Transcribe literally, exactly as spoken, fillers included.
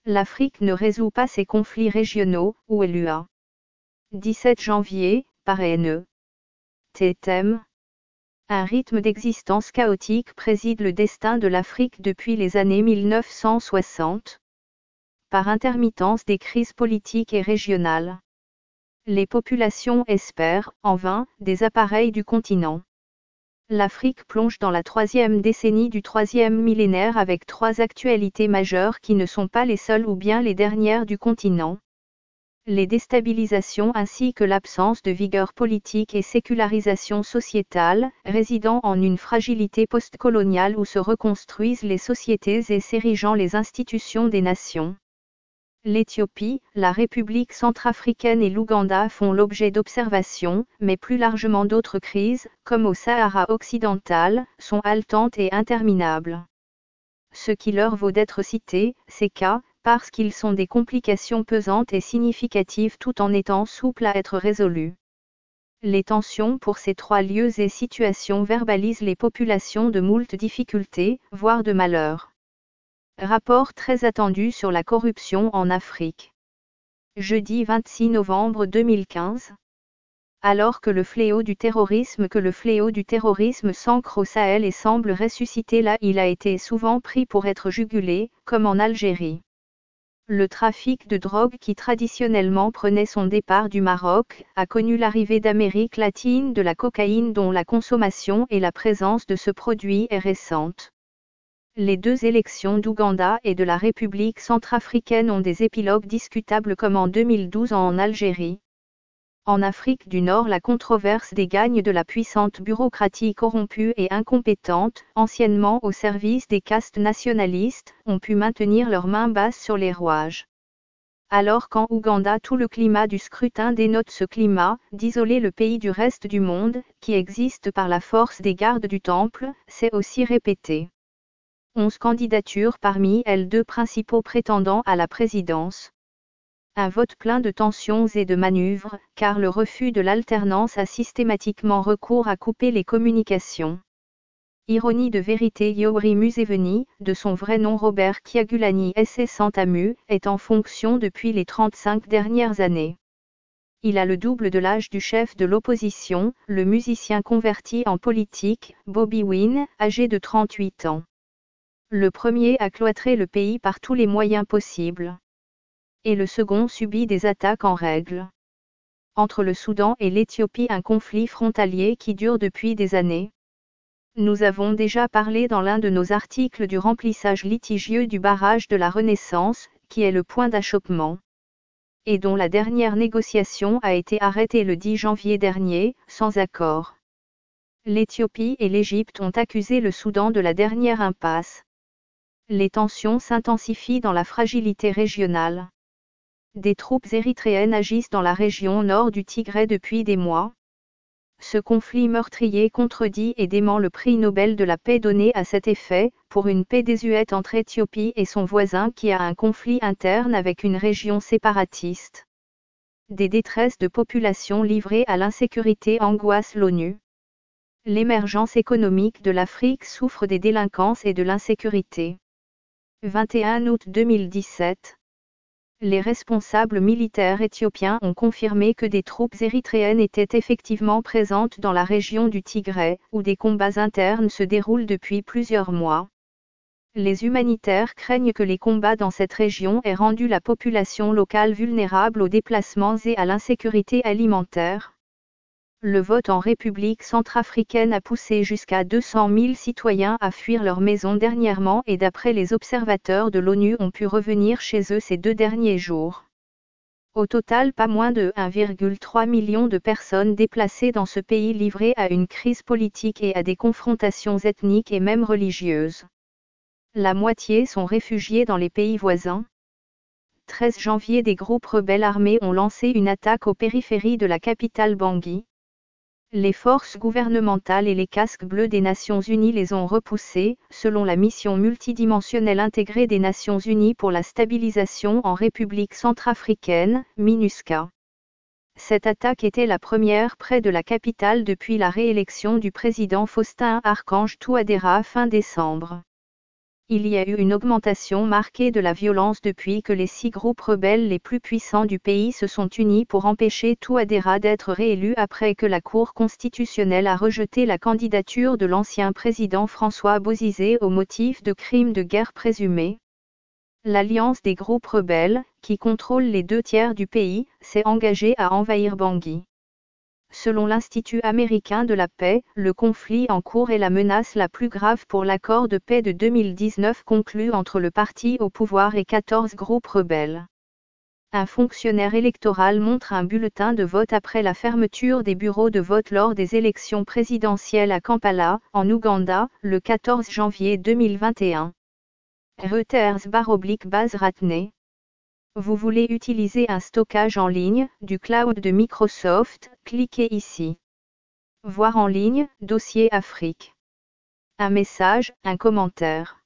L'Afrique ne résout pas ses conflits régionaux, ou L U A. dix-sept janvier, par N E. Thème. Un rythme d'existence chaotique préside le destin de l'Afrique depuis les années mille neuf cent soixante. Par intermittence des crises politiques et régionales. Les populations espèrent, en vain, des appareils du continent. L'Afrique plonge dans la troisième décennie du troisième millénaire avec trois actualités majeures qui ne sont pas les seules ou bien les dernières du continent. Les déstabilisations ainsi que l'absence de vigueur politique et sécularisation sociétale, résidant en une fragilité postcoloniale où se reconstruisent les sociétés et s'érigeant les institutions des nations. L'Éthiopie, la République centrafricaine et l'Ouganda font l'objet d'observations, mais plus largement d'autres crises, comme au Sahara occidental, sont haletantes et interminables. Ce qui leur vaut d'être cités, ces cas, parce qu'ils sont des complications pesantes et significatives tout en étant souples à être résolus. Les tensions pour ces trois lieux et situations verbalisent les populations de moult difficultés, voire de malheurs. Rapport très attendu sur la corruption en Afrique. Jeudi vingt-six novembre deux mille quinze. Alors que le fléau du terrorisme que le fléau du terrorisme s'ancre au Sahel et semble ressusciter là, il a été souvent pris pour être jugulé, comme en Algérie. Le trafic de drogue qui traditionnellement prenait son départ du Maroc, a connu l'arrivée d'Amérique latine de la cocaïne dont la consommation et la présence de ce produit est récente. Les deux élections d'Ouganda et de la République centrafricaine ont des épilogues discutables comme en deux mille douze en Algérie. En Afrique du Nord, la controverse des gagnes de la puissante bureaucratie corrompue et incompétente, anciennement au service des castes nationalistes, ont pu maintenir leurs mains basses sur les rouages. Alors qu'en Ouganda tout le climat du scrutin dénote ce climat, d'isoler le pays du reste du monde, qui existe par la force des gardes du temple, c'est aussi répété. Onze candidatures parmi elles deux principaux prétendants à la présidence. Un vote plein de tensions et de manœuvres, car le refus de l'alternance a systématiquement recours à couper les communications. Ironie de vérité, Yoweri Museveni, de son vrai nom Robert Kyagulanyi Ssentamu, est en fonction depuis les trente-cinq dernières années. Il a le double de l'âge du chef de l'opposition, le musicien converti en politique, Bobi Wine, âgé de trente-huit ans. Le premier a cloîtré le pays par tous les moyens possibles. Et le second subit des attaques en règle. Entre le Soudan et l'Éthiopie, un conflit frontalier qui dure depuis des années. Nous avons déjà parlé dans l'un de nos articles du remplissage litigieux du barrage de la Renaissance, qui est le point d'achoppement. Et dont la dernière négociation a été arrêtée le dix janvier dernier, sans accord. L'Éthiopie et l'Égypte ont accusé le Soudan de la dernière impasse. Les tensions s'intensifient dans la fragilité régionale. Des troupes érythréennes agissent dans la région nord du Tigré depuis des mois. Ce conflit meurtrier contredit et dément le prix Nobel de la paix donné à cet effet, pour une paix désuète entre Éthiopie et son voisin qui a un conflit interne avec une région séparatiste. Des détresses de populations livrées à l'insécurité angoissent l'ONU. L'émergence économique de l'Afrique souffre des délinquances et de l'insécurité. vingt et un août deux mille dix-sept. Les responsables militaires éthiopiens ont confirmé que des troupes érythréennes étaient effectivement présentes dans la région du Tigré, où des combats internes se déroulent depuis plusieurs mois. Les humanitaires craignent que les combats dans cette région aient rendu la population locale vulnérable aux déplacements et à l'insécurité alimentaire. Le vote en République centrafricaine a poussé jusqu'à deux cent mille citoyens à fuir leur maison dernièrement et d'après les observateurs de l'ONU ont pu revenir chez eux ces deux derniers jours. Au total, pas moins de un virgule trois million de personnes déplacées dans ce pays livré à une crise politique et à des confrontations ethniques et même religieuses. La moitié sont réfugiés dans les pays voisins. treize janvier, des groupes rebelles armés ont lancé une attaque aux périphéries de la capitale Bangui. Les forces gouvernementales et les casques bleus des Nations Unies les ont repoussés, selon la mission multidimensionnelle intégrée des Nations Unies pour la stabilisation en République centrafricaine, MINUSCA. Cette attaque était la première près de la capitale depuis la réélection du président Faustin Archange Touadéra fin décembre. Il y a eu une augmentation marquée de la violence depuis que les six groupes rebelles les plus puissants du pays se sont unis pour empêcher Touadéra d'être réélu après que la Cour constitutionnelle a rejeté la candidature de l'ancien président François Bozizé au motif de crimes de guerre présumés. L'alliance des groupes rebelles, qui contrôle les deux tiers du pays, s'est engagée à envahir Bangui. Selon l'Institut américain de la paix, le conflit en cours est la menace la plus grave pour l'accord de paix de deux mille dix-neuf conclu entre le parti au pouvoir et quatorze groupes rebelles. Un fonctionnaire électoral montre un bulletin de vote après la fermeture des bureaux de vote lors des élections présidentielles à Kampala, en Ouganda, le quatorze janvier deux mille vingt et un. Reuters baroblique base Ratney. Vous voulez utiliser un stockage en ligne, du cloud de Microsoft, cliquez ici. Voir en ligne, dossier Afrique. Un message, un commentaire.